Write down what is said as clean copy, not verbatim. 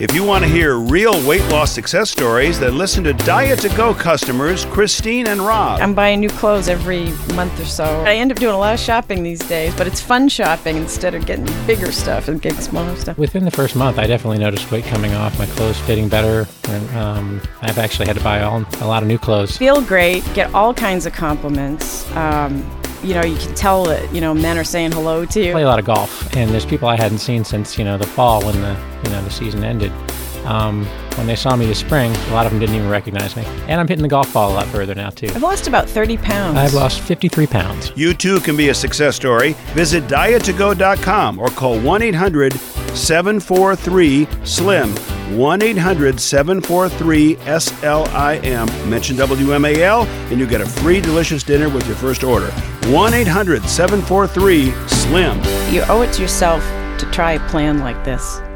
If you want to hear real weight loss success stories, then listen to Diet to Go customers Christine and Rob. I'm buying new clothes every month or so. I end up doing a lot of shopping these days, but it's fun shopping instead of getting bigger stuff and getting smaller stuff. Within the first month, I definitely noticed weight coming off, my clothes fitting better, and I've actually had to buy a lot of new clothes. Feel great, get all kinds of compliments. You can tell that, men are saying hello to you. I play a lot of golf, and there's people I hadn't seen since, the fall when the season ended. When they saw me this spring, a lot of them didn't even recognize me. And I'm hitting the golf ball a lot further now, too. I've lost about 30 pounds. I've lost 53 pounds. You, too, can be a success story. Visit diet2go.com or call 1-800-743-SLIM. 1-800-743-SLIM. Mention WMAL, and you get a free delicious dinner with your first order. 1-800-743-SLIM. You owe it to yourself to try a plan like this.